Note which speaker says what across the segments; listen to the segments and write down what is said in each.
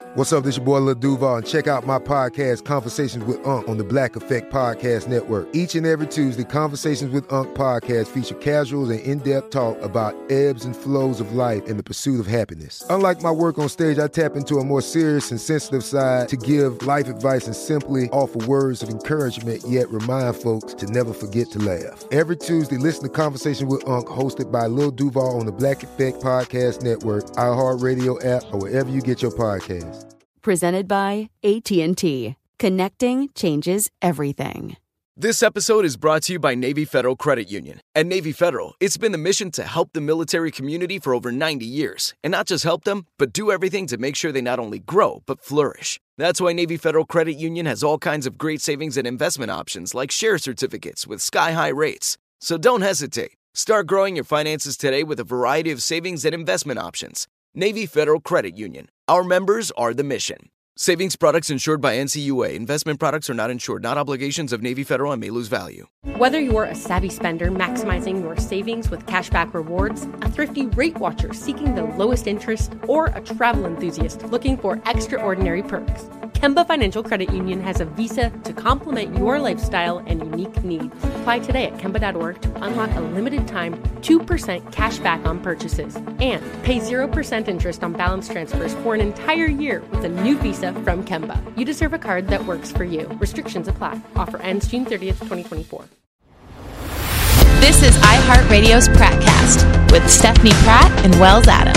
Speaker 1: What's up, this your boy Lil Duval, and check out my podcast, Conversations with Unc, on the Black Effect Podcast Network. Each and every Tuesday, Conversations with Unc podcast feature casuals and in-depth talk about ebbs and flows of life and the pursuit of happiness. Unlike my work on stage, I tap into a more serious and sensitive side to give life advice and simply offer words of encouragement, yet remind folks to never forget to laugh. Every Tuesday, listen to Conversations with Unc, hosted by Lil Duval on the Black Effect Podcast Network, iHeartRadio app, or wherever you get your podcasts.
Speaker 2: Presented by AT&T. Connecting changes everything.
Speaker 3: This episode is brought to you by Navy Federal Credit Union. At Navy Federal, it's been the mission to help the military community for over 90 years. And not just help them, but do everything to make sure they not only grow, but flourish. That's why Navy Federal Credit Union has all kinds of great savings and investment options like share certificates with sky-high rates. So don't hesitate. Start growing your finances today with a variety of savings and investment options. Navy Federal Credit Union. Our members are the mission. Savings products insured by NCUA. Investment products are not insured, not obligations of Navy Federal and may lose value.
Speaker 4: Whether you're a savvy spender maximizing your savings with cashback rewards, a thrifty rate watcher seeking the lowest interest, or a travel enthusiast looking for extraordinary perks, Kemba Financial Credit Union has a visa to complement your lifestyle and unique needs. Apply today at Kemba.org to unlock a limited time 2% cash back on purchases and pay 0% interest on balance transfers for an entire year with a new visa from Kemba. You deserve a card that works for you. Restrictions apply. Offer ends June 30th, 2024.
Speaker 5: This is iHeartRadio's Prattcast with Stephanie Pratt and Wells Adams.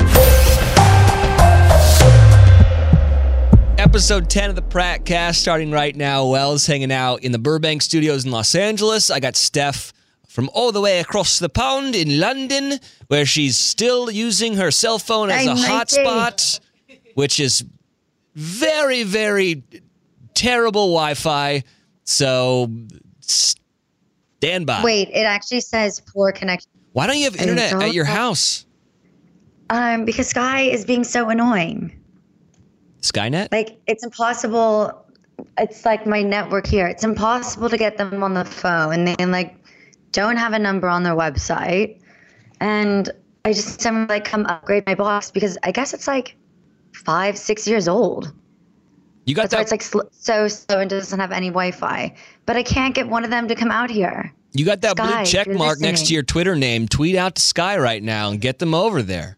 Speaker 6: Episode 10 of the Prattcast starting right now. Wells hanging out in the Burbank studios in Los Angeles. I got Steph from all the way across the pond in London, where she's still using her cell phone as a hotspot, which is very, very terrible Wi-Fi. So stand by.
Speaker 7: Wait, it actually says poor connection.
Speaker 6: Why don't you have internet at your house?
Speaker 7: Because Sky is being so annoying.
Speaker 6: Skynet?
Speaker 7: Like, it's impossible. It's like my network here. It's impossible to get them on the phone. They don't have a number on their website. And I just am come upgrade my box because I guess it's 5-6 years old.
Speaker 6: You got
Speaker 7: That's why it's so slow and doesn't have any Wi-Fi. But I can't get one of them to come out here.
Speaker 6: You got that
Speaker 7: Sky,
Speaker 6: blue check mark next to your Twitter name. Tweet out to Sky right now and get them over there.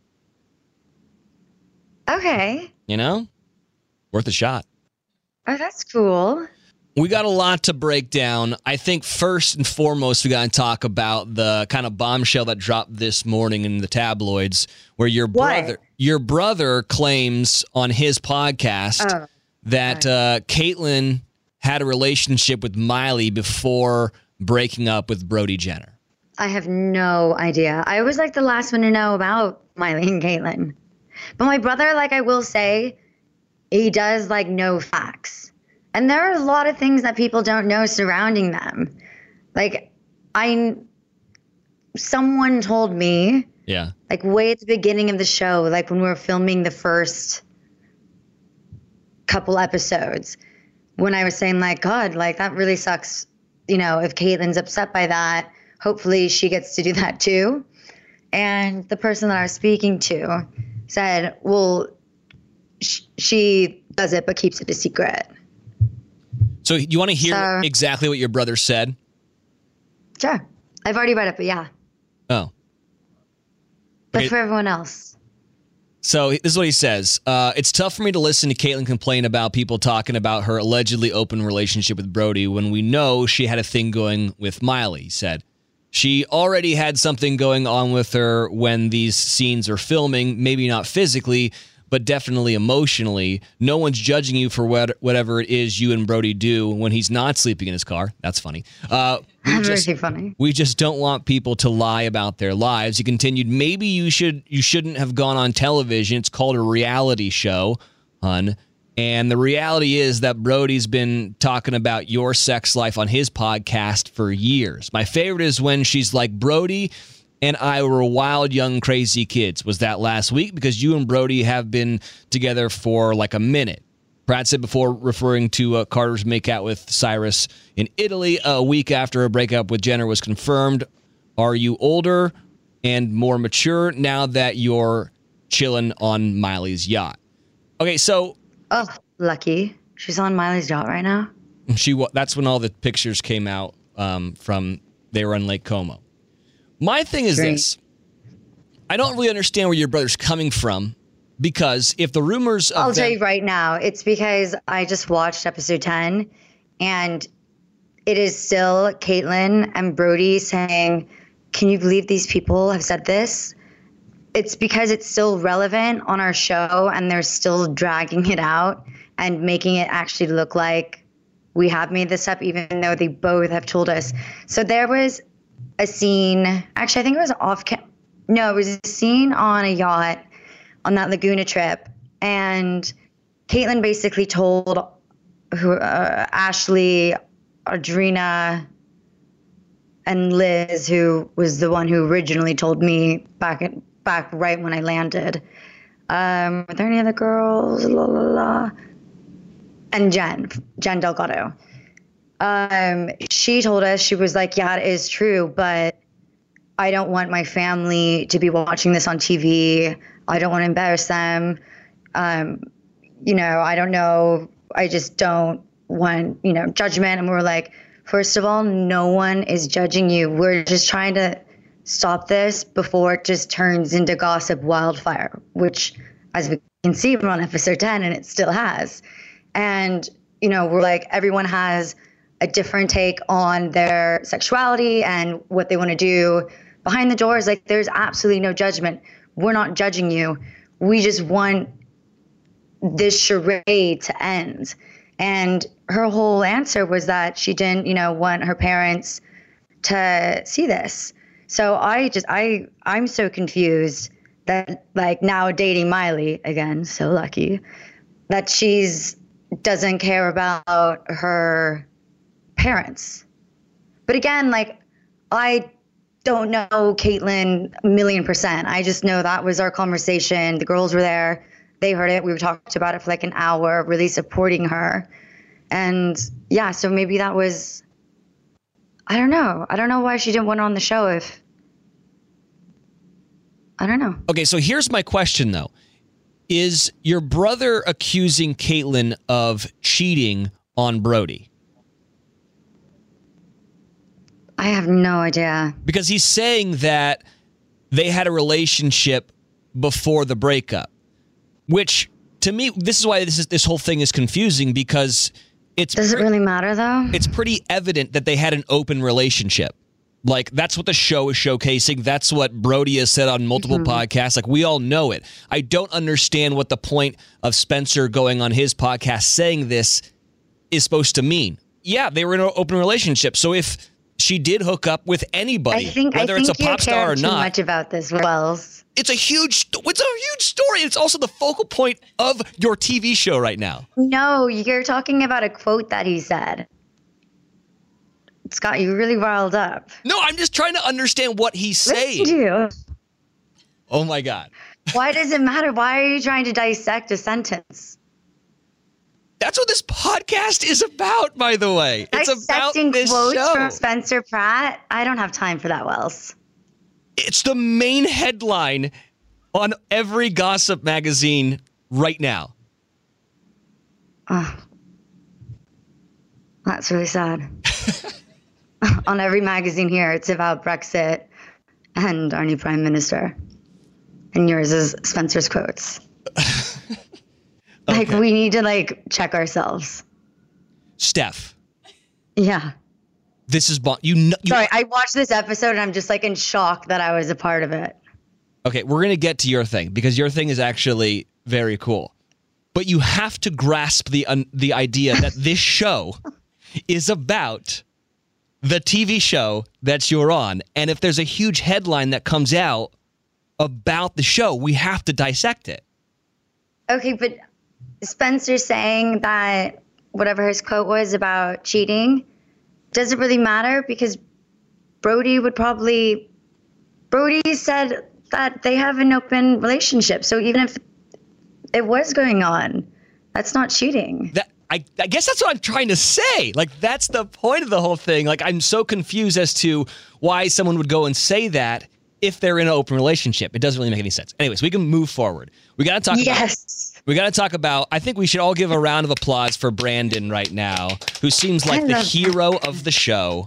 Speaker 7: Okay.
Speaker 6: You know? Worth a shot.
Speaker 7: Oh, that's cool.
Speaker 6: We got a lot to break down. I think first and foremost, we got to talk about the kind of bombshell that dropped this morning in the tabloids, where your brother claims on his podcast that Caitlyn had a relationship with Miley before breaking up with Brody Jenner.
Speaker 7: I have no idea. I was the last one to know about Miley and Caitlyn. But my brother, I will say, he does know facts. And there are a lot of things that people don't know surrounding them. Someone told me, way at the beginning of the show, when we were filming the first couple episodes, when I was saying God, that really sucks. If Caitlyn's upset by that, hopefully she gets to do that too. And the person that I was speaking to said, well, she does it, but keeps it a secret.
Speaker 6: So you want to hear exactly what your brother said?
Speaker 7: Sure. I've already read it, but yeah.
Speaker 6: Oh.
Speaker 7: But
Speaker 6: Okay.
Speaker 7: for everyone else.
Speaker 6: So this is what he says. It's tough for me to listen to Caitlyn complain about people talking about her allegedly open relationship with Brody when we know she had a thing going with Miley, he said. She already had something going on with her when these scenes are filming, maybe not physically, but definitely emotionally. No one's judging you for whatever it is you and Brody do when he's not sleeping in his car. That's funny.
Speaker 7: Very funny.
Speaker 6: We just don't want people to lie about their lives. He continued, maybe you shouldn't have gone on television. It's called a reality show, hun. And the reality is that Brody's been talking about your sex life on his podcast for years. My favorite is when she's like, Brody and I were wild, young, crazy kids. Was that last week? Because you and Brody have been together for a minute. Pratt said before, referring to Carter's makeout with Cyrus in Italy a week after her breakup with Jenner was confirmed. Are you older and more mature now that you're chilling on Miley's yacht? Okay, so
Speaker 7: Oh, lucky. She's on Miley's yacht right now.
Speaker 6: that's when all the pictures came out from they were on Lake Como. My thing is this. I don't really understand where your brother's coming from, because if the rumors of
Speaker 7: I'll tell you right now, it's because I just watched episode 10 and it is still Caitlyn and Brody saying, can you believe these people have said this? It's because it's still relevant on our show and they're still dragging it out and making it actually look like we have made this up, even though they both have told us. So there was a scene, actually, I think it was it was a scene on a yacht on that Laguna trip. And Caitlyn basically told Ashley, Audrina, and Liz, who was the one who originally told me back right when I landed. Were there any other girls? And Jen Delgado. She told us, she was like, yeah, it is true, but I don't want my family to be watching this on TV. I don't want to embarrass them. I don't know. I just don't want, judgment. And we're like, first of all, no one is judging you. We're just trying to stop this before it just turns into gossip wildfire, which, as we can see, we're on episode 10 and it still has. And, we're like, everyone has a different take on their sexuality and what they want to do behind the doors. Like, there's absolutely no judgment. We're not judging you. We just want this charade to end. And her whole answer was that she didn't, want her parents to see this. So I'm so confused that, like, now dating Miley again, so lucky, that she's doesn't care about her parents. But again, like, I don't know Caitlyn 1,000,000%. I just know that was our conversation. The girls were there. They heard it. We talked about it for like an hour, really supporting her. And yeah, so maybe that was, I don't know. I don't know why she didn't want on the show I don't know.
Speaker 6: Okay, so here's my question, though. Is your brother accusing Caitlyn of cheating on Brody?
Speaker 7: I have no idea.
Speaker 6: Because he's saying that they had a relationship before the breakup, which, to me, this is why this whole thing is confusing, because
Speaker 7: Does it really matter, though?
Speaker 6: It's pretty evident that they had an open relationship. Like, that's what the show is showcasing. That's what Brody has said on multiple podcasts. Like, we all know it. I don't understand what the point of Spencer going on his podcast saying this is supposed to mean. Yeah, they were in an open relationship. So if she did hook up with anybody, whether it's a pop star or not.
Speaker 7: I think you care too much about this, Wells.
Speaker 6: It's a huge story. It's also the focal point of your TV show right now.
Speaker 7: No, you're talking about a quote that he said. It's got you really riled up.
Speaker 6: No, I'm just trying to understand what he's saying.
Speaker 7: Listen to you.
Speaker 6: Oh, my God.
Speaker 7: Why does it matter? Why are you trying to dissect a sentence?
Speaker 6: That's what this podcast is about, by the way. It's about this
Speaker 7: quotes
Speaker 6: show.
Speaker 7: From Spencer Pratt? I don't have time for that, Wells.
Speaker 6: It's the main headline on every gossip magazine right now.
Speaker 7: Oh, that's really sad. On every magazine here, it's about Brexit and our new prime minister. And yours is Spencer's quotes. Like, we need to, check ourselves.
Speaker 6: Steph.
Speaker 7: Yeah.
Speaker 6: This is...
Speaker 7: Sorry, I watched this episode and I'm just, in shock that I was a part of it.
Speaker 6: Okay, we're going to get to your thing, because your thing is actually very cool. But you have to grasp the idea that this show is about the TV show that you're on. And if there's a huge headline that comes out about the show, we have to dissect it.
Speaker 7: Okay, but Spencer saying that whatever his quote was about cheating, does it really matter? Because Brody said that they have an open relationship. So even if it was going on, that's not cheating.
Speaker 6: I guess that's what I'm trying to say. That's the point of the whole thing. I'm so confused as to why someone would go and say that if they're in an open relationship. It doesn't really make any sense. Anyways, we can move forward. We got to talk about We got to talk about, I think we should all give a round of applause for Brandon right now, who seems like the hero of the show.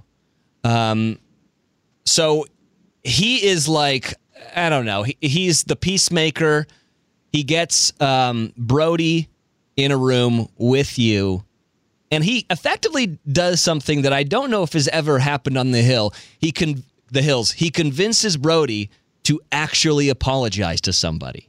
Speaker 6: So he is like, I don't know, he's the peacemaker. He gets Brody in a room with you, and he effectively does something that I don't know if has ever happened on the Hills. He convinces Brody to actually apologize to somebody.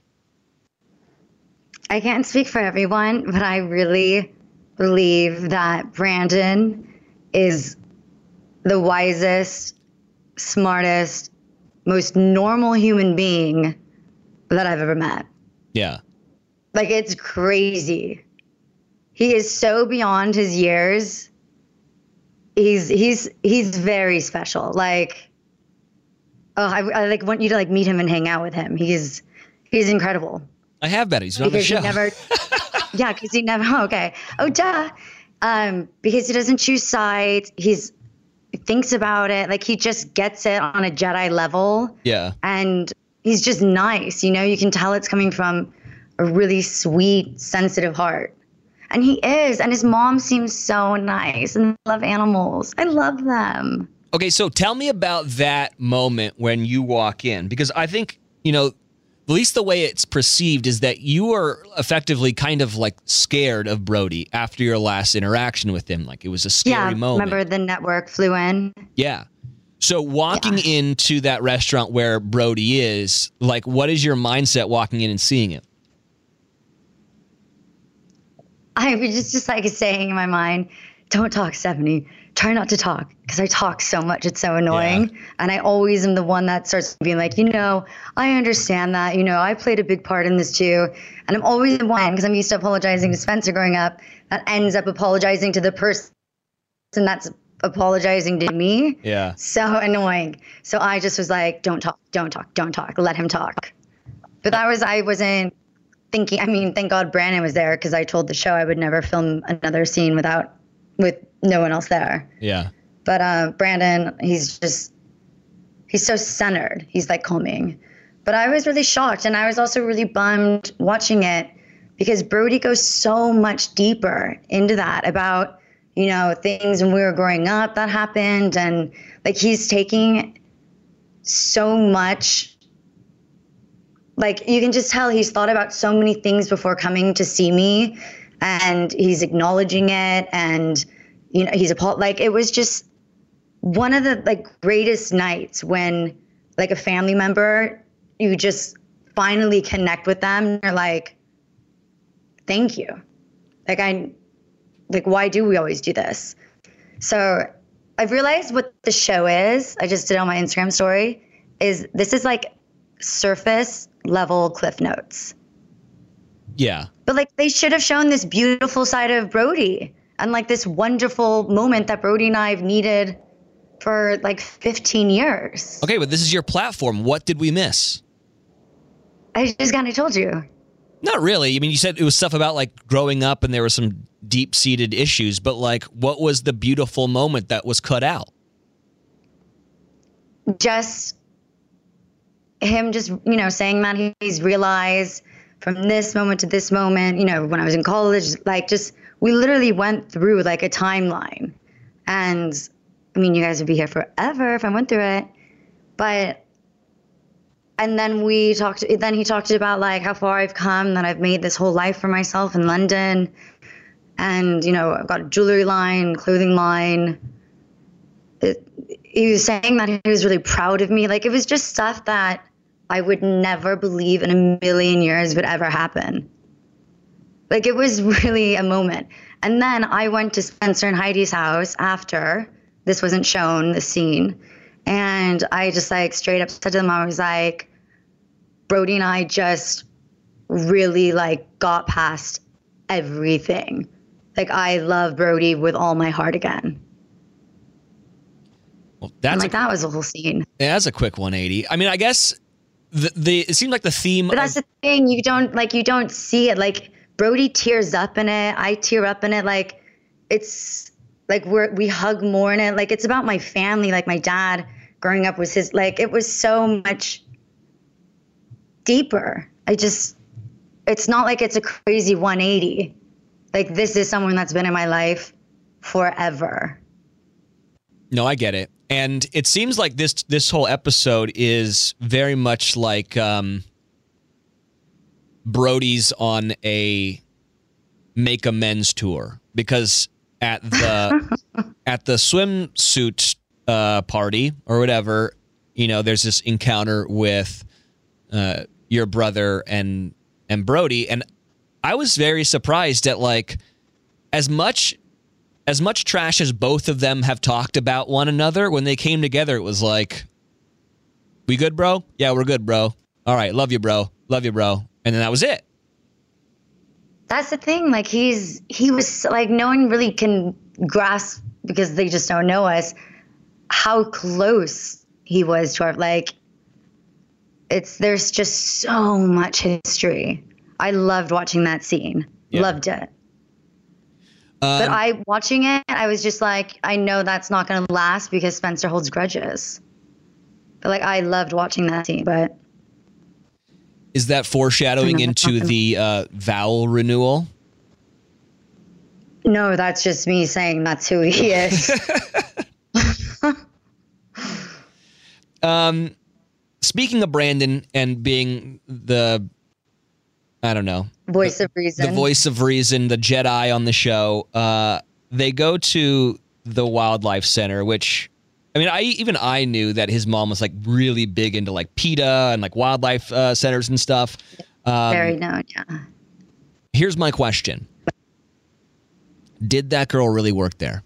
Speaker 7: I can't speak for everyone, but I really believe that Brandon is the wisest, smartest, most normal human being that I've ever met.
Speaker 6: Yeah.
Speaker 7: Like, it's crazy. He is so beyond his years. He's very special. Like, I like want you to like meet him and hang out with him. He's incredible.
Speaker 6: I have bet he's on the show.
Speaker 7: Yeah, because he never. Okay. Oh, duh. Because he doesn't choose sides. He thinks about it. Like, he just gets it on a Jedi level.
Speaker 6: Yeah.
Speaker 7: And he's just nice. You know, you can tell it's coming from a really sweet, sensitive heart. And he is. And his mom seems so nice. And I love animals. I love them.
Speaker 6: Okay, so tell me about that moment when you walk in. Because I think, you know, at least the way it's perceived is that you are effectively kind of like scared of Brody after your last interaction with him. Like, it was a scary moment.
Speaker 7: Remember the network flew in?
Speaker 6: Yeah. So walking into that restaurant where Brody is, like, what is your mindset walking in and seeing him?
Speaker 7: I was just like saying in my mind, don't talk, Stephanie. Try not to talk, because I talk so much. It's so annoying. Yeah. And I always am the one that starts being like, you know, I understand that. You know, I played a big part in this too. And I'm always the one, because I'm used to apologizing to Spencer growing up, that ends up apologizing to the person that's apologizing to me.
Speaker 6: Yeah.
Speaker 7: So annoying. So I just was like, don't talk. Let him talk. But I wasn't thinking, I mean, thank God Brandon was there, because I told the show I would never film another scene with no one else there.
Speaker 6: Yeah.
Speaker 7: But Brandon, he's so centered. He's like calming. But I was really shocked, and I was also really bummed watching it, because Brody goes so much deeper into that about, you know, things when we were growing up that happened, and like he's taking so much. Like, you can just tell he's thought about so many things before coming to see me, and he's acknowledging it, and you know, like, it was just one of the like greatest nights when like a family member, you just finally connect with them, and you're like, thank you. Like, why do we always do this? So I've realized what the show is. I just did on my Instagram story. This is like surface level Cliff Notes.
Speaker 6: Yeah.
Speaker 7: But like, they should have shown this beautiful side of Brody, and like this wonderful moment that Brody and I have needed for like 15 years.
Speaker 6: Okay, but this is your platform. What did we miss?
Speaker 7: I just kind of told you.
Speaker 6: Not really. I mean, you said it was stuff about like growing up and there were some deep-seated issues, but like, what was the beautiful moment that was cut out?
Speaker 7: Just him just, you know, saying that he's realized from this moment to this moment, you know, when I was in college, like, just, we literally went through like a timeline. And I mean, you guys would be here forever if I went through it. But, and then he talked about like how far I've come, that I've made this whole life for myself in London. And, you know, I've got a jewelry line, clothing line. He was saying that he was really proud of me. Like, it was just stuff that I would never believe in a million years would ever happen. Like, it was really a moment. And then I went to Spencer and Heidi's house after this wasn't shown, the scene. And I just like straight up said to them, I was like, Brody and I just really like got past everything. Like, I love Brody with all my heart again.
Speaker 6: Well, that
Speaker 7: was the whole scene.
Speaker 6: Yeah, that's a quick 180. I mean, I guess it seemed like the theme.
Speaker 7: But that's the thing. You don't see it. Like, Brody tears up in it. I tear up in it. Like, it's like we hug more in it. Like, it's about my family. Like, my dad growing up was his, like, it was so much deeper. it's not like it's a crazy 180. Like, this is someone that's been in my life forever.
Speaker 6: No, I get it. And it seems like this whole episode is very much like Brody's on a make amends tour, because at the swimsuit party or whatever, you know, there's this encounter with your brother and Brody, and I was very surprised at, like, as much trash as both of them have talked about one another, when they came together, it was like, we good, bro? Yeah, we're good, bro. All right, love you, bro. Love you, bro. And then that was it.
Speaker 7: That's the thing. Like, he was like, no one really can grasp, because they just don't know us, how close he was to our, like, there's just so much history. I loved watching that scene. Yeah. Loved it. But watching it, I was just like, I know that's not going to last because Spencer holds grudges. But, like, I loved watching that scene. But
Speaker 6: is that foreshadowing into the vowel renewal?
Speaker 7: No, that's just me saying that's who he is.
Speaker 6: Speaking of Brandon and being the, I don't know,
Speaker 7: voice of reason,
Speaker 6: the Jedi on the show, they go to the Wildlife Center, which, I mean, I knew that his mom was, like, really big into, like, PETA and, like, wildlife centers and stuff.
Speaker 7: Very known, yeah.
Speaker 6: Here's my question. Did that girl really work there?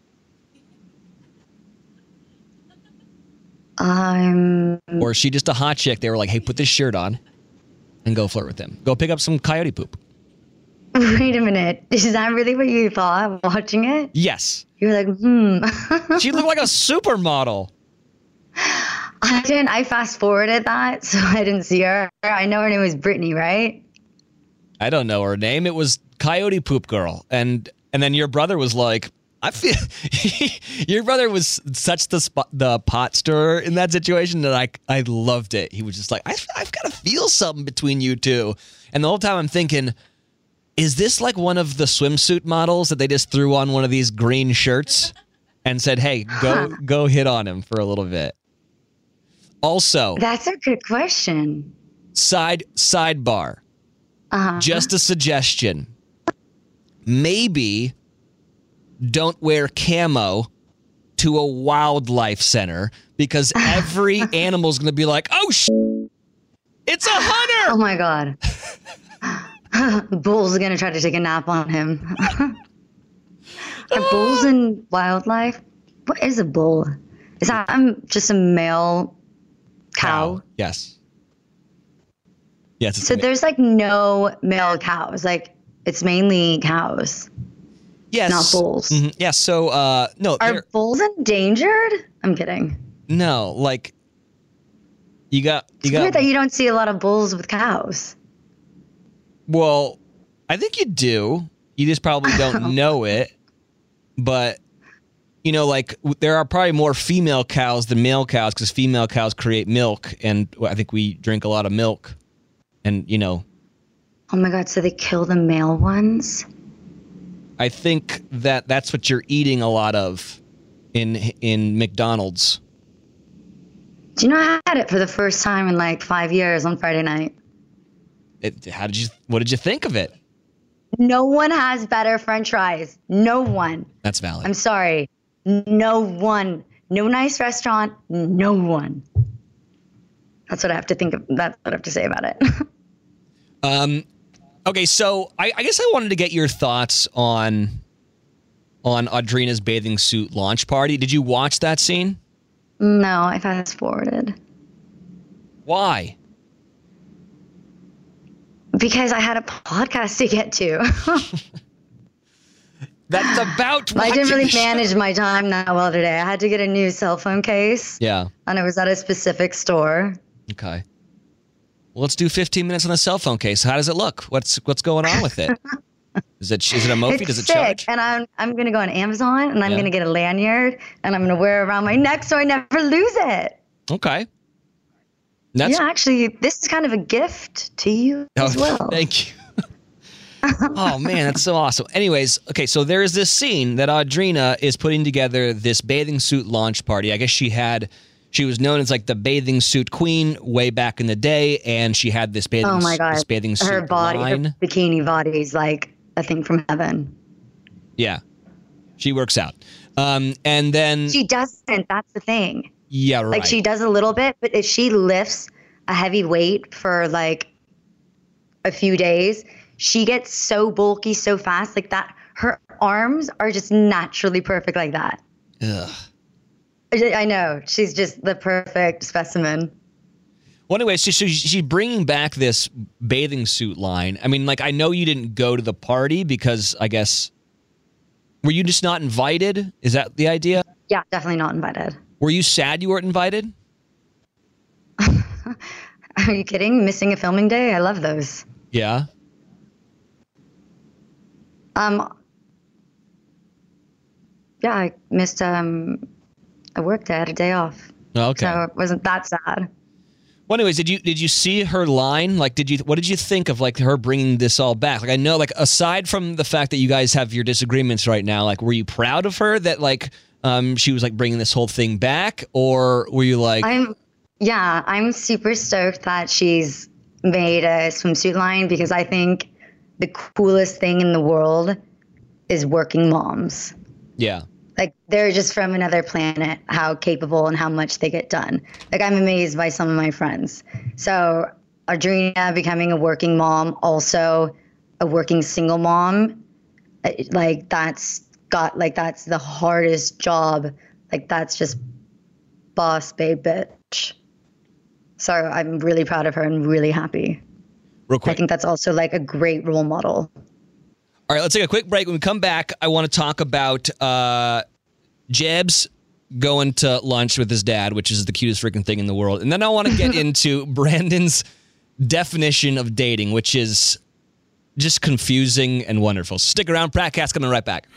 Speaker 6: Or is she just a hot chick? They were like, hey, put this shirt on and go flirt with him. Go pick up some coyote poop.
Speaker 7: Wait a minute. Is that really what you thought watching it?
Speaker 6: Yes.
Speaker 7: You were like,
Speaker 6: She looked like a supermodel.
Speaker 7: I didn't. I fast forwarded that, so I didn't see her. I know her name was Brittany, right?
Speaker 6: I don't know her name. It was Coyote Poop Girl. And then your brother was like, I feel your brother was such the pot stirrer in that situation that I loved it. He was just like, I've got to feel something between you two. And the whole time I'm thinking, is this like one of the swimsuit models that they just threw on one of these green shirts and said, hey, go hit on him for a little bit? Also,
Speaker 7: that's a good question.
Speaker 6: Sidebar. Just a suggestion. Maybe don't wear camo to a wildlife center, because every animal's going to be like, oh, it's a hunter.
Speaker 7: Oh, my God. Bull's going to try to take a nap on him. Are bulls in wildlife? What is a bull? Is that just a male cow?
Speaker 6: Yes.
Speaker 7: So there's like no male cows. Like, it's mainly cows.
Speaker 6: Yes.
Speaker 7: Not bulls.
Speaker 6: Mm-hmm. Yeah. So, no.
Speaker 7: Are bulls endangered? I'm kidding.
Speaker 6: No, like you got
Speaker 7: weird that you don't see a lot of bulls with cows.
Speaker 6: Well, I think you do. You just probably don't know it. But, you know, like, there are probably more female cows than male cows, because female cows create milk, and I think we drink a lot of milk. And, you know.
Speaker 7: Oh my God, so they kill the male ones?
Speaker 6: I think that's what you're eating a lot of in McDonald's.
Speaker 7: Do you know, I had it for the first time in like 5 years on Friday night.
Speaker 6: What did you think of it?
Speaker 7: No one has better French fries. No one.
Speaker 6: That's valid.
Speaker 7: I'm sorry. No one. No nice restaurant. No one. That's what I have to think of. That's what I have to say about it.
Speaker 6: Okay, so I guess I wanted to get your thoughts on Audrina's bathing suit launch party. Did you watch that scene?
Speaker 7: No, I fast forwarded.
Speaker 6: Why?
Speaker 7: Because I had a podcast to get to.
Speaker 6: That's about
Speaker 7: I didn't really manage my time that well today. I had to get a new cell phone case.
Speaker 6: Yeah. And
Speaker 7: it was at a specific store.
Speaker 6: Okay. Well, let's do 15 minutes on the cell phone case. How does it look? What's going on with it? Is it a Mophie? Does it charge?
Speaker 7: And I'm going to go on Amazon, and I'm going to get a lanyard, and I'm going to wear it around my neck so I never lose it.
Speaker 6: Okay.
Speaker 7: Yeah, actually, this is kind of a gift to you as well.
Speaker 6: Thank you. Oh, man, that's so awesome. Anyways, okay, so there's this scene that Audrina is putting together this bathing suit launch party. I guess she was known as like the bathing suit queen way back in the day, and she had this bathing, this bathing suit
Speaker 7: her body,
Speaker 6: line.
Speaker 7: her bikini body is like a thing from heaven.
Speaker 6: Yeah, she works out. And then...
Speaker 7: She doesn't, that's the thing.
Speaker 6: Yeah, right.
Speaker 7: Like she does a little bit, but if she lifts a heavy weight for like a few days, she gets so bulky so fast like that. Her arms are just naturally perfect like that.
Speaker 6: Ugh.
Speaker 7: I know. She's just the perfect specimen.
Speaker 6: Well, anyway, so she's bringing back this bathing suit line. I mean, like, I know you didn't go to the party because I guess, were you just not invited? Is that the idea?
Speaker 7: Yeah, definitely not invited.
Speaker 6: Were you sad you weren't invited?
Speaker 7: Are you kidding? Missing a filming day? I love those.
Speaker 6: Yeah.
Speaker 7: Yeah, I missed a work day. I had a day off.
Speaker 6: Okay.
Speaker 7: So it wasn't that sad.
Speaker 6: Well, anyways, did you see her line? Like, what did you think of like her bringing this all back? Like, I know, like, aside from the fact that you guys have your disagreements right now, like, were you proud of her that like she was like bringing this whole thing back, or were you like?
Speaker 7: I'm super stoked that she's made a swimsuit line because I think the coolest thing in the world is working moms.
Speaker 6: Yeah.
Speaker 7: Like, they're just from another planet, how capable and how much they get done. Like, I'm amazed by some of my friends. So Audrina becoming a working mom, also a working single mom, like, that's the hardest job. Like, that's just boss babe bitch. So I'm really proud of her and really happy.
Speaker 6: Real quick.
Speaker 7: I think that's also, like, a great role model.
Speaker 6: All right, let's take a quick break. When we come back, I want to talk about Jebs going to lunch with his dad, which is the cutest freaking thing in the world. And then I want to get into Brandon's definition of dating, which is just confusing and wonderful. Stick around. Prattcast coming right back.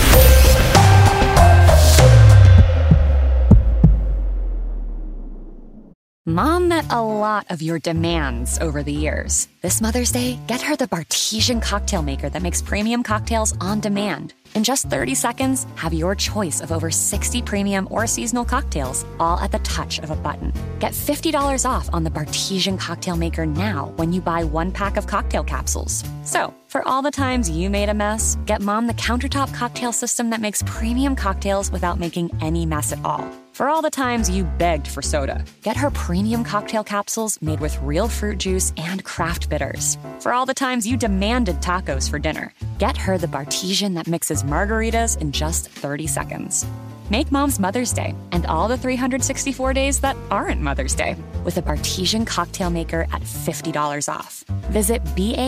Speaker 8: Mom met a lot of your demands over the years. This Mother's Day, get her the Bartesian cocktail maker that makes premium cocktails on demand. In just 30 seconds, have your choice of over 60 premium or seasonal cocktails, all at the touch of a button. Get $50 off on the Bartesian cocktail maker now when you buy 1 pack of cocktail capsules. So, for all the times you made a mess, get Mom the countertop cocktail system that makes premium cocktails without making any mess at all. For all the times you begged for soda, get her premium cocktail capsules made with real fruit juice and craft bitters. For all the times you demanded tacos for dinner, get her the Bartesian that mixes margaritas in just 30 seconds. Make Mom's Mother's Day and all the 364 days that aren't Mother's Day with a Bartesian cocktail maker at $50 off. Visit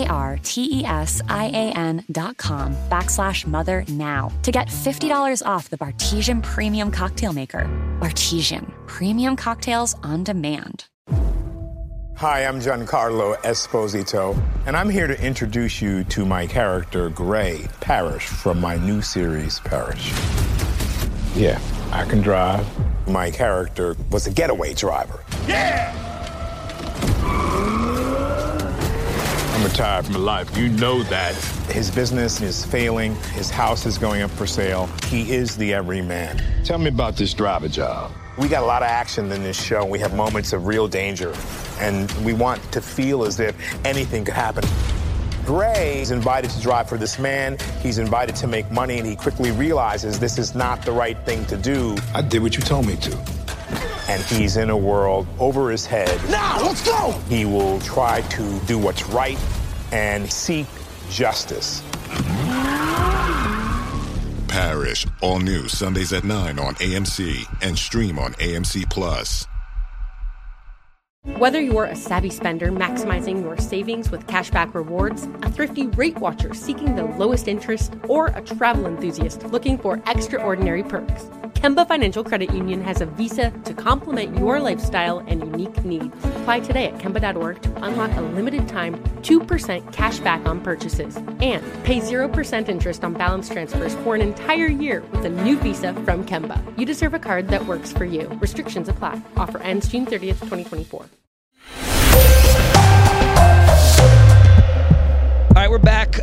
Speaker 8: BARTESIAN.com/mother now to get $50 off the Bartesian Premium Cocktail Maker. Bartesian, premium cocktails on demand.
Speaker 9: Hi, I'm Giancarlo Esposito, and I'm here to introduce you to my character, Gray Parrish, from my new series, Parrish. Yeah, I can drive. My character was a getaway driver. Yeah! I'm retired from life. You know that. His business is failing. His house is going up for sale. He is the everyman. Tell me about this driver job. We got a lot of action in this show. We have moments of real danger, and we want to feel as if anything could happen. Gray is invited to drive for this man. He's invited to make money, and he quickly realizes this is not the right thing to do. I did what you told me to. And he's in a world over his head. Now, let's go! He will try to do what's right and seek justice.
Speaker 10: Parrish, all new Sundays at 9 on AMC and stream on AMC Plus.
Speaker 4: Whether you're a savvy spender maximizing your savings with cashback rewards, a thrifty rate watcher seeking the lowest interest, or a travel enthusiast looking for extraordinary perks, Kemba Financial Credit Union has a visa to complement your lifestyle and unique needs. Apply today at Kemba.org to unlock a limited time 2% cash back on purchases and pay 0% interest on balance transfers for an entire year with a new visa from Kemba. You deserve a card that works for you. Restrictions apply. Offer ends June 30th, 2024.
Speaker 6: right, we're back.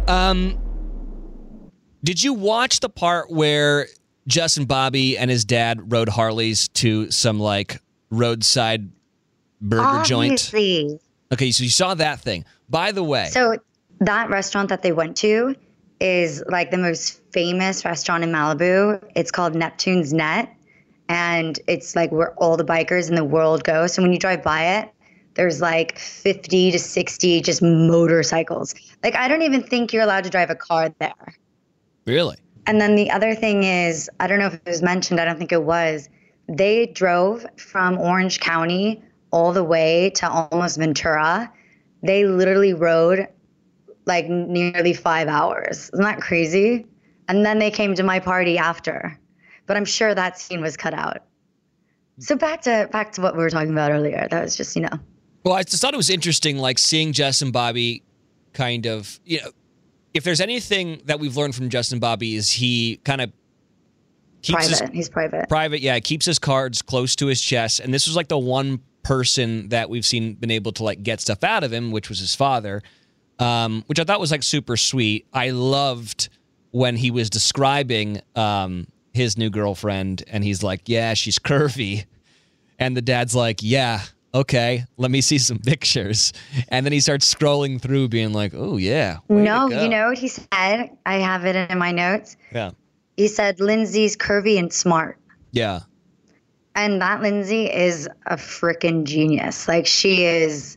Speaker 6: Did you watch the part where Justin Bobby and his dad rode Harleys to some like roadside burger joint? Okay, so you saw that thing. By the way,
Speaker 7: so that restaurant that they went to is like the most famous restaurant in Malibu. It's called Neptune's Net, and it's like where all the bikers in the world go. So when you drive by it, there's like 50 to 60 just motorcycles. Like, I don't even think you're allowed to drive a car there.
Speaker 6: Really?
Speaker 7: And then the other thing is, I don't know if it was mentioned, I don't think it was, they drove from Orange County all the way to almost Ventura. They literally rode like nearly 5 hours. Isn't that crazy? And then they came to my party after. But I'm sure that scene was cut out. So back to what we were talking about earlier. That was just,
Speaker 6: Well, I just thought it was interesting, like seeing Justin Bobby kind of, if there's anything that we've learned from Justin Bobby is he kind of keeps
Speaker 7: He's private.
Speaker 6: Private, yeah. Keeps his cards close to his chest. And this was like the one person that we've seen been able to like get stuff out of him, which was his father, which I thought was like super sweet. I loved when he was describing his new girlfriend, and he's like, yeah, she's curvy. And the dad's like, yeah, okay, let me see some pictures. And then he starts scrolling through being like, oh, yeah.
Speaker 7: No, you know what he said? I have it in my notes.
Speaker 6: Yeah.
Speaker 7: He said, Lindsay's curvy and smart.
Speaker 6: Yeah.
Speaker 7: And that Lindsay is a freaking genius. Like, she is,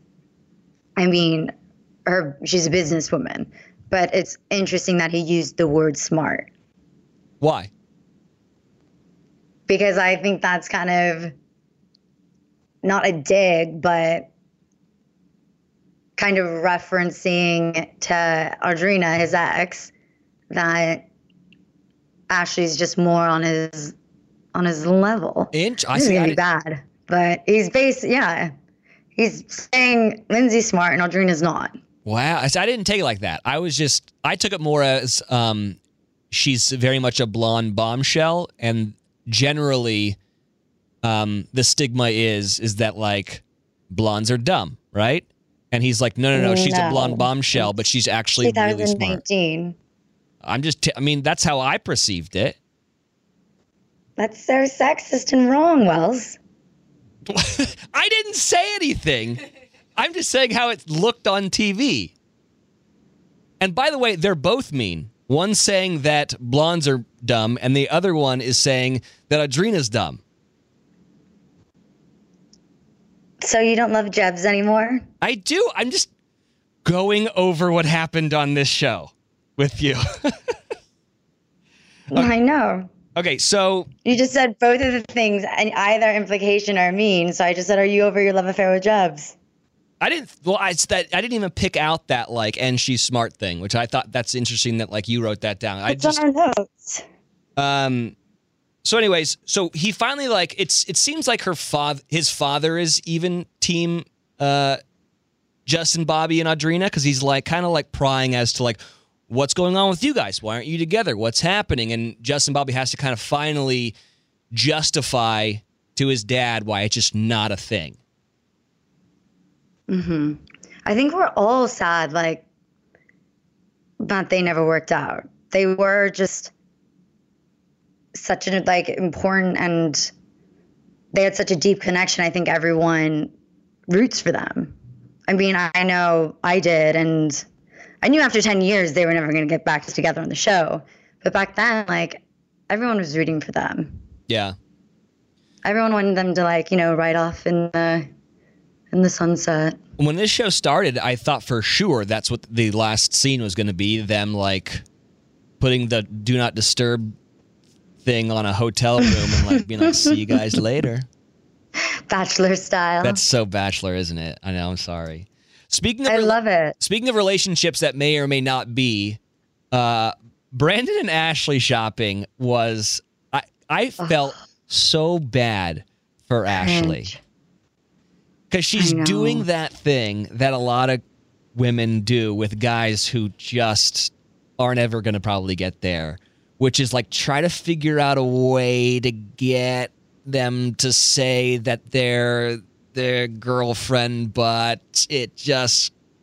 Speaker 7: she's a businesswoman. But it's interesting that he used the word smart.
Speaker 6: Why?
Speaker 7: Because I think that's kind of not a dig, but kind of referencing to Audrina, his ex, that Ashley's just more on his level. This is gonna be bad, but he's saying Lindsay's smart and Audrina's not.
Speaker 6: Wow, I didn't take it like that. I took it more as she's very much a blonde bombshell, and generally, the stigma is that like blondes are dumb, right? And he's like, no, she's a blonde bombshell, but she's actually really smart.
Speaker 7: 2019.
Speaker 6: That's how I perceived it.
Speaker 7: That's so sexist and wrong, Wells.
Speaker 6: I didn't say anything. I'm just saying how it looked on TV. And by the way, they're both mean. One's saying that blondes are dumb, and the other one is saying that Audrina's dumb.
Speaker 7: So you don't love Jebs anymore?
Speaker 6: I do. I'm just going over what happened on this show with you.
Speaker 7: I know.
Speaker 6: Okay, so
Speaker 7: you just said both of the things, and either implication are mean. So I just said, "Are you over your love affair with Jebs?"
Speaker 6: I didn't even pick out that like, and she's smart thing, which I thought that's interesting that like you wrote that down.
Speaker 7: It's on our notes.
Speaker 6: So anyways, so he finally like it seems like his father is even team Justin, Bobby, and Audrina, because he's like kind of like prying as to like what's going on with you guys? Why aren't you together? What's happening? And Justin Bobby has to kind of finally justify to his dad why it's just not a thing.
Speaker 7: Mm-hmm. I think we're all sad, like, that they never worked out. They were just such an like important, and they had such a deep connection. I think everyone roots for them. I mean, I know I did, and I knew after 10 years they were never going to get back together on the show. But back then, like, everyone was rooting for them.
Speaker 6: Yeah.
Speaker 7: Everyone wanted them to, like, ride off in the sunset.
Speaker 6: When this show started, I thought for sure that's what the last scene was going to be, them, like, putting the do not disturb thing on a hotel room and, like, being like, see you guys later.
Speaker 7: Bachelor style.
Speaker 6: That's so Bachelor, isn't it? I know, I'm sorry.
Speaker 7: I love it.
Speaker 6: Speaking of relationships that may or may not be, Brandon and Ashley shopping was... I felt so bad for Ashley. Because she's doing that thing that a lot of women do with guys who just aren't ever going to probably get there, which is like try to figure out a way to get them to say that they're their girlfriend, but it just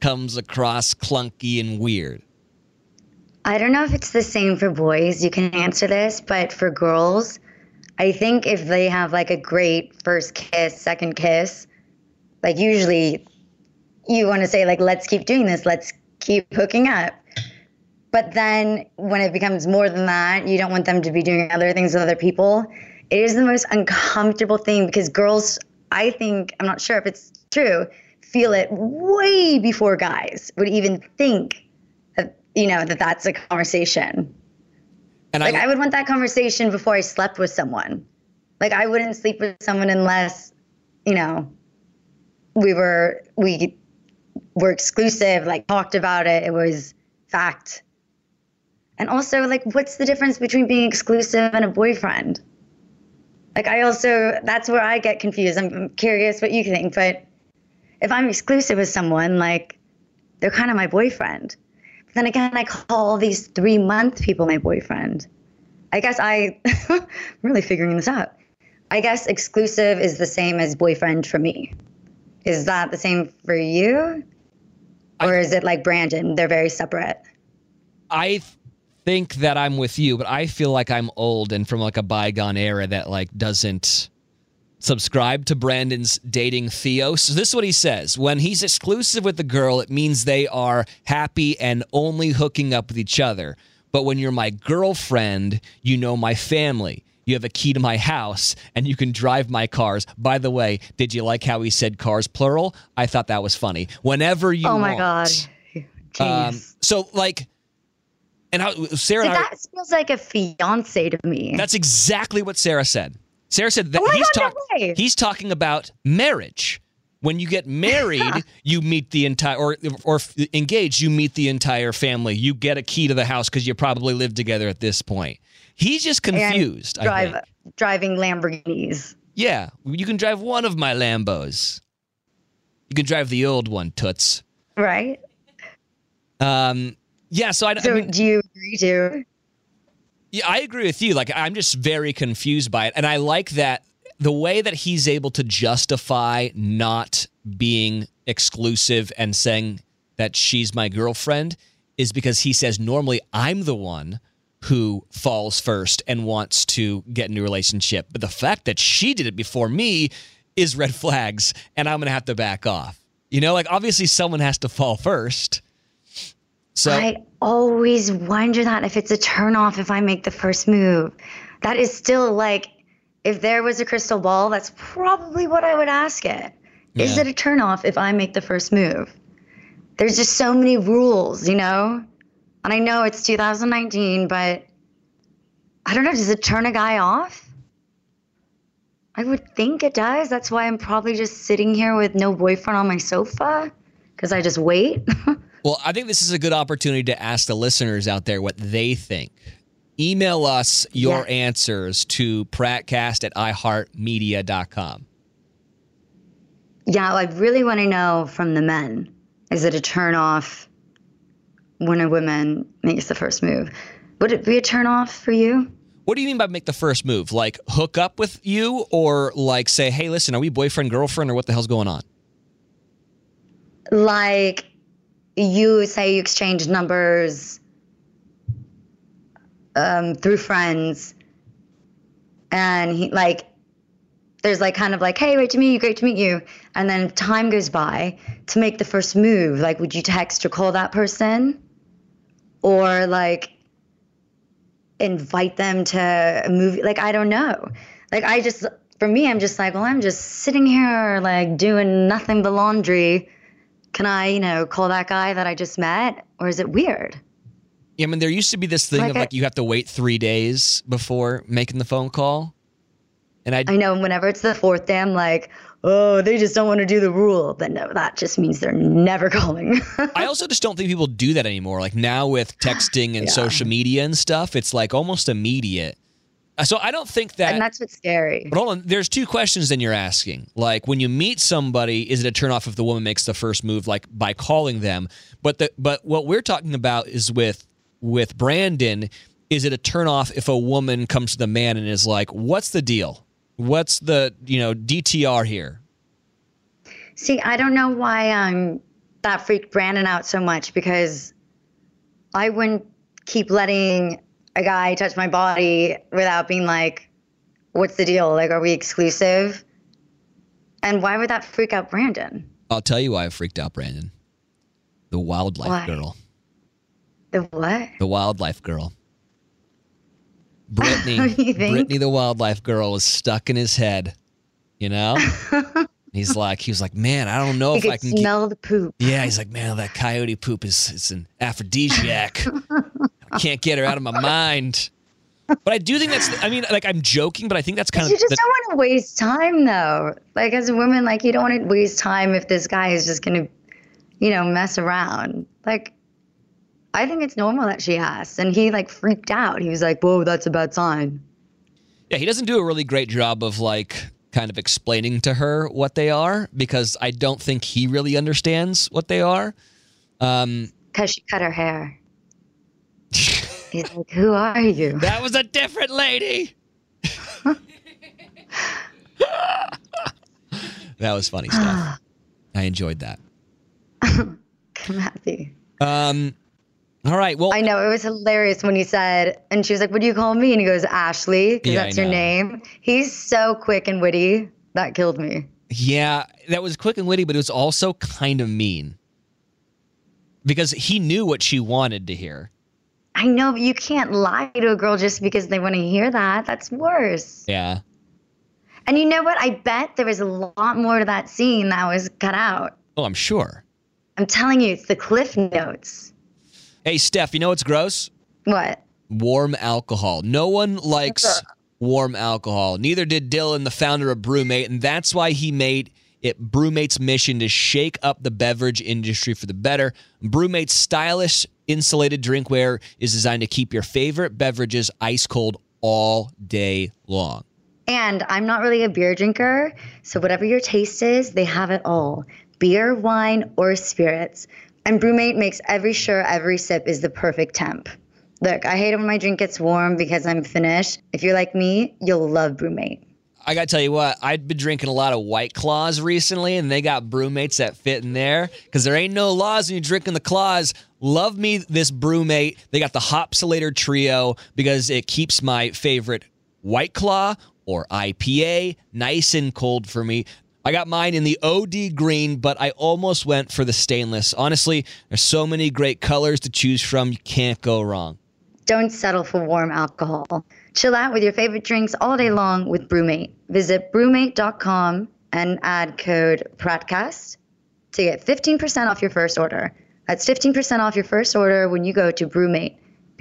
Speaker 6: comes across clunky and weird?
Speaker 7: I don't know if it's the same for boys. You can answer this, but for girls, I think if they have like a great first kiss, second kiss, like usually you want to say like, let's keep doing this. Let's keep hooking up. But then when it becomes more than that, you don't want them to be doing other things with other people. It is the most uncomfortable thing because girls, I think, I'm not sure if it's true, feel it way before guys would even think that, that that's a conversation. And I would want that conversation before I slept with someone. Like I wouldn't sleep with someone unless, we were exclusive, like talked about it. It was fact. And also, like, what's the difference between being exclusive and a boyfriend? Like, that's where I get confused. I'm curious what you think, but if I'm exclusive with someone, like, they're kind of my boyfriend. But then again, I call these 3-month people my boyfriend. I guess I'm really figuring this out. I guess exclusive is the same as boyfriend for me. Is that the same for you? Or is it like Brandon? They're very separate.
Speaker 6: I think that I'm with you, but I feel like I'm old and from like a bygone era that like doesn't subscribe to Brandon's dating Theo. So this is what he says. When he's exclusive with the girl, it means they are happy and only hooking up with each other. But when you're my girlfriend, you know my family. You have a key to my house, and you can drive my cars. By the way, did you like how he said cars plural? I thought that was funny. Whenever you want.
Speaker 7: Oh, my God. Jeez.
Speaker 6: So, like, and how Sarah...
Speaker 7: See, that feels like a fiance to me.
Speaker 6: That's exactly what Sarah said. Sarah said that he's talking about marriage. When you get married, you meet the entire, or engaged, you meet the entire family. You get a key to the house because you probably live together at this point. He's just confused.
Speaker 7: Driving Lamborghinis.
Speaker 6: Yeah, you can drive one of my Lambos. You can drive the old one, Toots.
Speaker 7: Right.
Speaker 6: Yeah. So
Speaker 7: do you agree too?
Speaker 6: Yeah, I agree with you. Like, I'm just very confused by it, and I like that the way that he's able to justify not being exclusive and saying that she's my girlfriend is because he says normally I'm the one who falls first and wants to get into a relationship. But the fact that she did it before me is red flags, and I'm going to have to back off. Like, obviously someone has to fall first. So
Speaker 7: I always wonder that if it's a turnoff if I make the first move. That is still like, if there was a crystal ball, that's probably what I would ask it. Yeah. Is it a turnoff if I make the first move? There's just so many rules, And I know it's 2019, but I don't know. Does it turn a guy off? I would think it does. That's why I'm probably just sitting here with no boyfriend on my sofa because I just wait.
Speaker 6: Well, I think this is a good opportunity to ask the listeners out there what they think. Email us your answers to prattcast@iheartmedia.com.
Speaker 7: Yeah, I really want to know from the men. Is it a turnoff when a woman makes the first move? Would it be a turnoff for you?
Speaker 6: What do you mean by make the first move? Like hook up with you or like say, hey, listen, are we boyfriend, girlfriend, or what the hell's going on?
Speaker 7: Like you say you exchange numbers through friends and there's like kind of like, hey, great to meet you. And then time goes by to make the first move. Like, would you text or call that person? Or like invite them to a movie? Like, I don't know. Like, for me, I'm just like, well, I'm just sitting here like doing nothing but laundry. Can I, call that guy that I just met? Or is it weird?
Speaker 6: Yeah, I mean, there used to be this thing of you have to wait 3 days before making the phone call. And I
Speaker 7: know whenever it's the fourth day, I'm like, oh, they just don't want to do the rule. But no, that just means they're never calling.
Speaker 6: I also just don't think people do that anymore. Like now with texting and social media and stuff, it's like almost immediate. So I don't think that...
Speaker 7: And that's what's scary.
Speaker 6: But hold on, there's two questions then you're asking. Like when you meet somebody, is it a turnoff if the woman makes the first move, like by calling them? But what we're talking about is with Brandon, is it a turnoff if a woman comes to the man and is like, what's the deal? What's the, DTR here?
Speaker 7: See, I don't know why I'm that freaked Brandon out so much because I wouldn't keep letting a guy touch my body without being like, what's the deal? Like, are we exclusive? And why would that freak out Brandon?
Speaker 6: I'll tell you why it freaked out Brandon. The wildlife girl.
Speaker 7: The what?
Speaker 6: The wildlife girl. Brittany the wildlife girl was stuck in his head, you know? he was like, man, I don't know if I can
Speaker 7: smell the poop.
Speaker 6: Yeah, he's like, man, that coyote poop is an aphrodisiac. I can't get her out of my mind. But I do think I'm joking, but I think that's kind of...
Speaker 7: You just don't want to waste time, though. Like, as a woman, like, you don't want to waste time if this guy is just going to, mess around. Like, I think it's normal that she asked. And he, like, freaked out. He was like, whoa, that's a bad sign.
Speaker 6: Yeah, he doesn't do a really great job of, like, kind of explaining to her what they are, because I don't think he really understands what they are.
Speaker 7: Because she cut her hair. He's like, who are you?
Speaker 6: That was a different lady. That was funny stuff. I enjoyed that.
Speaker 7: I'm happy.
Speaker 6: All right. Well,
Speaker 7: I know it was hilarious when he said, and she was like, what do you call me? And he goes, Ashley, because that's your name. He's so quick and witty. That killed me.
Speaker 6: Yeah, that was quick and witty, but it was also kind of mean. Because he knew what she wanted to hear.
Speaker 7: I know, but you can't lie to a girl just because they want to hear that. That's worse.
Speaker 6: Yeah.
Speaker 7: And you know what? I bet there was a lot more to that scene that was cut out.
Speaker 6: Oh, I'm sure.
Speaker 7: I'm telling you, it's the Cliff Notes.
Speaker 6: Hey, Steph, you know what's gross?
Speaker 7: What?
Speaker 6: Warm alcohol. No one likes warm alcohol. Neither did Dylan, the founder of Brewmate, and that's why he made it Brewmate's mission to shake up the beverage industry for the better. Brewmate's stylish insulated drinkware is designed to keep your favorite beverages ice cold all day long.
Speaker 7: And I'm not really a beer drinker, so whatever your taste is, they have it all. Beer, wine, or spirits. And Brewmate makes sure every sip is the perfect temp. Look, I hate it when my drink gets warm because I'm Finnish. If you're like me, you'll love Brewmate.
Speaker 6: I got to tell you what, I've been drinking a lot of White Claws recently, and they got Brewmates that fit in there because there ain't no laws when you're drinking the claws. Love me this Brewmate. They got the Hopsulator Trio because it keeps my favorite White Claw or IPA nice and cold for me. I got mine in the OD green, but I almost went for the stainless. Honestly, there's so many great colors to choose from. You can't go wrong.
Speaker 7: Don't settle for warm alcohol. Chill out with your favorite drinks all day long with Brewmate. Visit brewmate.com and add code PRATCAST to get 15% off your first order. That's 15% off your first order when you go to Brewmate,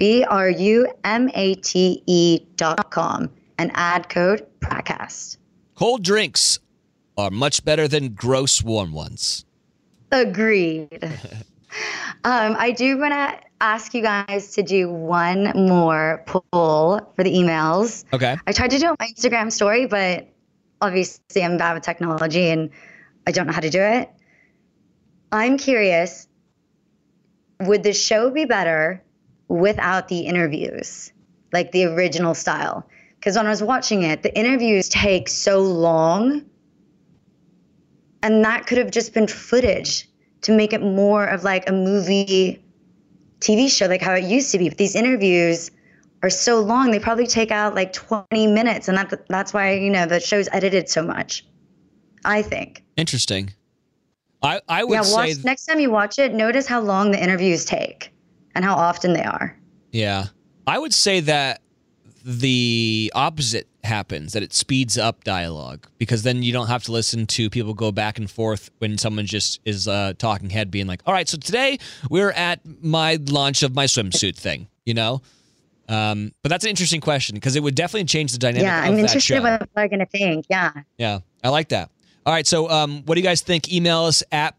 Speaker 7: BRUMATE.com, and add code PRATCAST.
Speaker 6: Cold drinks are much better than gross warm ones.
Speaker 7: Agreed. I do want to ask you guys to do one more poll for the emails.
Speaker 6: Okay.
Speaker 7: I tried to do it on my Instagram story, but obviously I'm bad with technology and I don't know how to do it. I'm curious, would the show be better without the interviews, like the original style? Because when I was watching it, the interviews take so long, and that could have just been footage to make it more of like a movie TV show, like how it used to be. But these interviews are so long, they probably take out like 20 minutes. And that's why, the show's edited so much, I think.
Speaker 6: Interesting. I would say...
Speaker 7: next time you watch it, notice how long the interviews take and how often they are.
Speaker 6: Yeah. I would say that the opposite happens, that it speeds up dialogue, because then you don't have to listen to people go back and forth when someone just is talking head being like, all right, so today we're at my launch of my swimsuit thing, But that's an interesting question because it would definitely change the dynamic of that show.
Speaker 7: Yeah, I'm interested in what people are going to think. Yeah.
Speaker 6: Yeah, I like that. All right, so what do you guys think? Email us at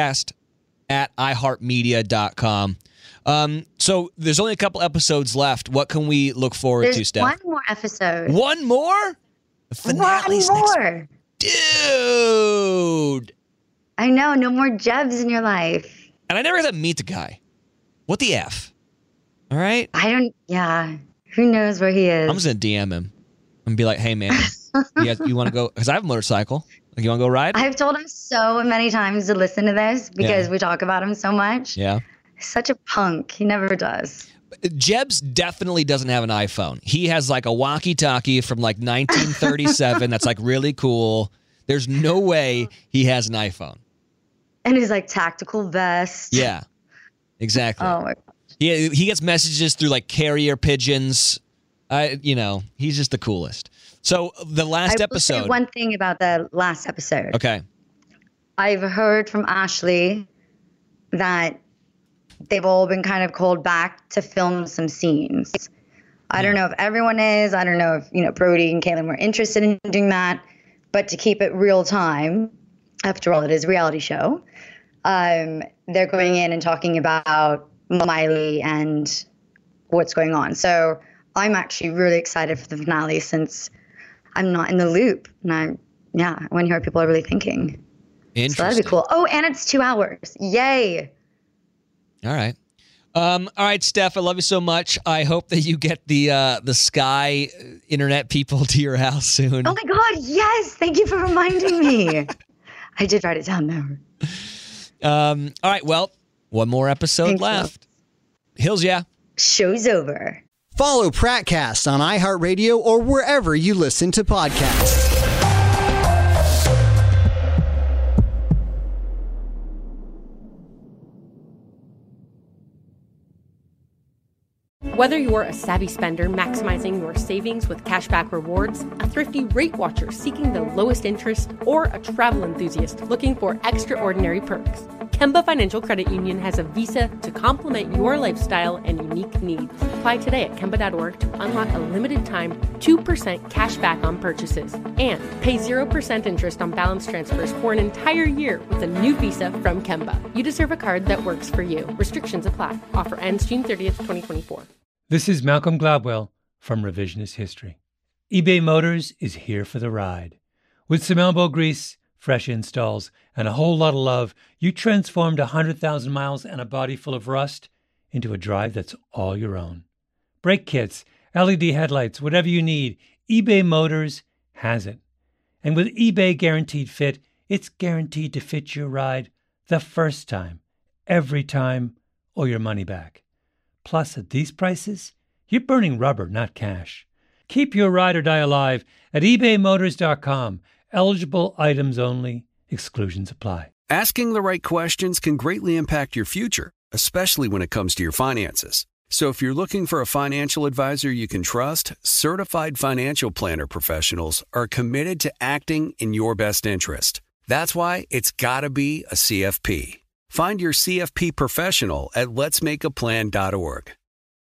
Speaker 6: pratcast@iheartmedia.com. So there's only a couple episodes left. What can we look forward to, Steph?
Speaker 7: One more episode.
Speaker 6: One more? The finale's
Speaker 7: one more.
Speaker 6: Dude.
Speaker 7: I know. No more Jebs in your life.
Speaker 6: And I never got to meet the guy. What the F? All right?
Speaker 7: Who knows where he is?
Speaker 6: I'm just going to DM him and be like, hey, man, you want to go? Because I have a motorcycle. Like, you want to go ride?
Speaker 7: I've told him so many times to listen to this because we talk about him so much.
Speaker 6: Yeah.
Speaker 7: He's such a punk. He never does.
Speaker 6: Jebs definitely doesn't have an iPhone. He has like a walkie-talkie from like 1937 that's like really cool. There's no way he has an iPhone.
Speaker 7: And his like tactical vest.
Speaker 6: Yeah, exactly.
Speaker 7: Oh my gosh.
Speaker 6: He gets messages through like carrier pigeons. He's just the coolest. So the last episode.
Speaker 7: I will say one thing about the last episode.
Speaker 6: Okay.
Speaker 7: I've heard from Ashley that they've all been kind of called back to film some scenes. I don't know if everyone is. I don't know if, Brody and Caitlin were interested in doing that. But to keep it real time, after all, it is a reality show, they're going in and talking about Miley and what's going on. So I'm actually really excited for the finale since I'm not in the loop. And I want to hear what people are really thinking.
Speaker 6: Interesting.
Speaker 7: So that'd be cool. Oh, and it's 2 hours. Yay.
Speaker 6: All right. All right, Steph, I love you so much. I hope that you get the Sky internet people to your house soon.
Speaker 7: Oh my God, yes. Thank you for reminding me. I did write it down though.
Speaker 6: All right, well, one more episode left. Hills, yeah.
Speaker 7: Show's over.
Speaker 11: Follow Prattcast on iHeartRadio or wherever you listen to podcasts.
Speaker 4: Whether you're a savvy spender maximizing your savings with cashback rewards, a thrifty rate watcher seeking the lowest interest, or a travel enthusiast looking for extraordinary perks, Kemba Financial Credit Union has a visa to complement your lifestyle and unique needs. Apply today at Kemba.org to unlock a limited time 2% cash back on purchases and pay 0% interest on balance transfers for an entire year with a new visa from Kemba. You deserve a card that works for you. Restrictions apply. Offer ends June 30th, 2024.
Speaker 12: This is Malcolm Gladwell from Revisionist History. eBay Motors is here for the ride. With some elbow grease, fresh installs, and a whole lot of love, you transformed 100,000 miles and a body full of rust into a drive that's all your own. Brake kits, LED headlights, whatever you need, eBay Motors has it. And with eBay Guaranteed Fit, it's guaranteed to fit your ride the first time, every time, or your money back. Plus, at these prices, you're burning rubber, not cash. Keep your ride or die alive at ebaymotors.com. Eligible items only. Exclusions apply.
Speaker 13: Asking the right questions can greatly impact your future, especially when it comes to your finances. So if you're looking for a financial advisor you can trust, certified financial planner professionals are committed to acting in your best interest. That's why it's got to be a CFP. Find your CFP professional at letsmakeaplan.org.